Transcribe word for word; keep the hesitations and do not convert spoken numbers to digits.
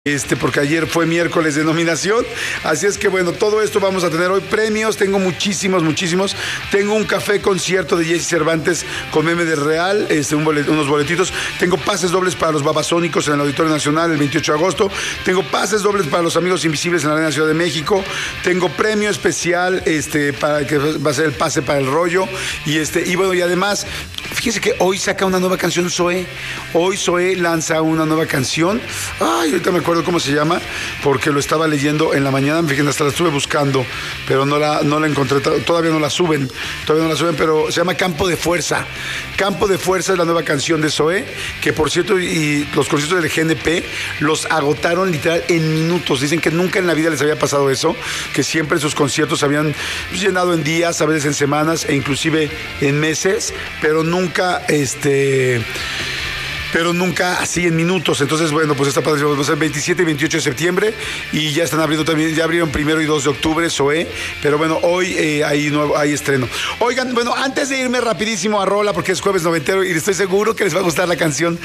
Este, porque ayer fue miércoles de nominación, así es que bueno, todo esto vamos a tener hoy premios, tengo muchísimos, muchísimos, tengo un café concierto de Jesse Cervantes con Meme del Real, este, un bolet, unos boletitos, tengo pases dobles para los Babasónicos en el Auditorio Nacional el veintiocho de agosto, tengo pases dobles para los Amigos Invisibles en la Arena Ciudad de México, tengo premio especial, este, para que va a ser el pase para el rollo, y este, y bueno, y además, fíjense que hoy saca una nueva canción Zoé, hoy Zoé lanza una nueva canción, ay, ahorita me acuerdo cómo se llama, porque lo estaba leyendo en la mañana, fíjense, hasta la estuve buscando, pero no la, no la encontré, todavía no la suben, todavía no la suben, pero se llama Campo de Fuerza. Campo de Fuerza es la nueva canción de Zoé, que por cierto, y los conciertos del G N P los agotaron literal en minutos. Dicen que nunca en la vida les había pasado eso, que siempre sus conciertos habían llenado en días, a veces en semanas e inclusive en meses, pero nunca este... pero nunca así en minutos. Entonces, bueno, pues está padre, va a ser veintisiete y veintiocho de septiembre y ya están abriendo también, ya abrieron primero y dos de octubre, Zoé, pero bueno, hoy eh, hay, nuevo, hay estreno. Oigan, bueno, antes de irme rapidísimo a Rola, porque es jueves noventero y estoy seguro que les va a gustar la canción